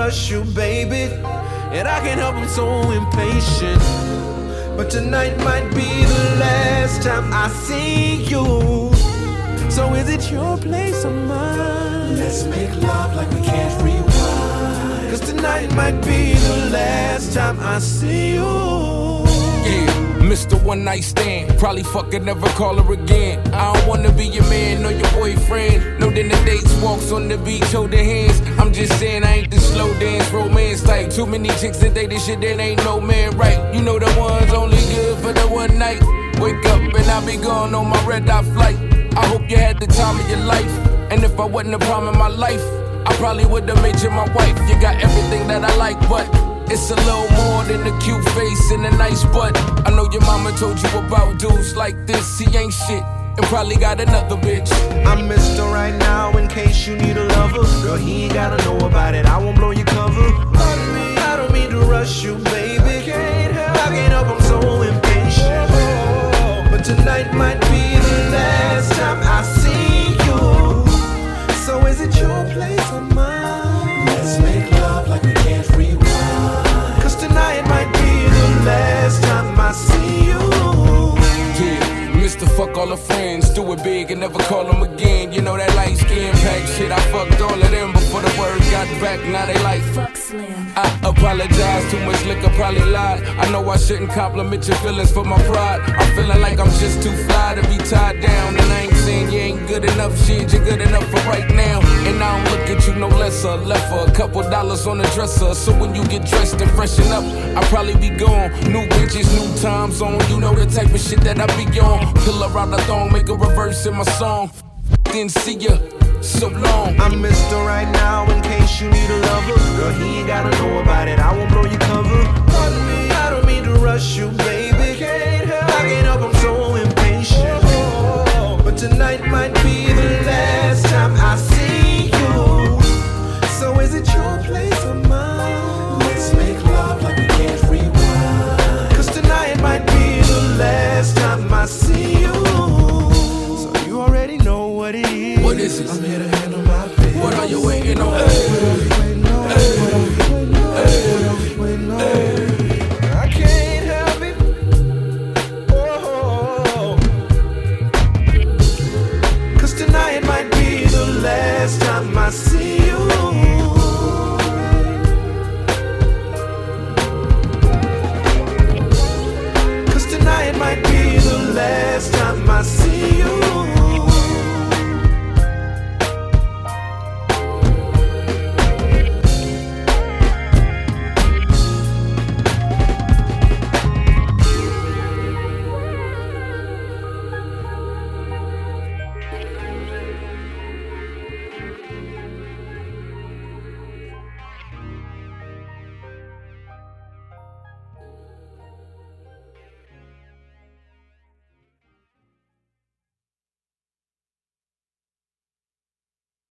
rush you, baby, and I can't help, I'm so impatient. But tonight might be the last time I see you. So is it your place or mine? Let's make love like we can't rewind. Cause tonight might be the last time I see you. Yeah, Mr. One Night Stand. Probably fucking never call her again. I don't wanna be your man or your boyfriend. No dinner dates, walks on the beach, holding hands. I'm just saying I ain't the slow dance romance type. Too many chicks that day this shit, that ain't no man right. You know the ones only good for the one night. Wake up and I'll be gone on my red-eye flight. I hope you had the time of your life. And if I wasn't a problem in my life, I probably would've made you my wife. You got everything that I like, but it's a little more than a cute face and a nice butt. I know your mama told you about dudes like this. He ain't shit and probably got another bitch. I'm Mr. Right Now in case you need a lover. Girl, he ain't gotta know about it, I won't blow your cover. Pardon me, I don't mean to rush you, baby. I can't help, I'm so impatient. But tonight might be the last time I see you. So is it your place or mine? Let's make love like we can't rewind. Cause tonight might be the last time I see you. Yeah, Mr. Fuck all her friends, do it big and never call them again. You know that light skin pack shit, I fucked all of them before the word got back. Now they like, fuck Slim. I apologize, too much liquor probably lied. I know I shouldn't compliment your feelings for my pride. I'm feeling like I'm just too fly to be tied down. And I ain't saying you ain't good enough, shit, you're good enough for right now. And I don't look at you no lesser, left for a couple dollars on the dresser. So when you get dressed and freshen up, I'll probably be gone. New bitches, new time zone, you know the type of shit that I be on. Pull her out the thong, make a reverse in my song. Didn't see ya so long. I'm Mr. Right Now in case you need a lover. Girl, he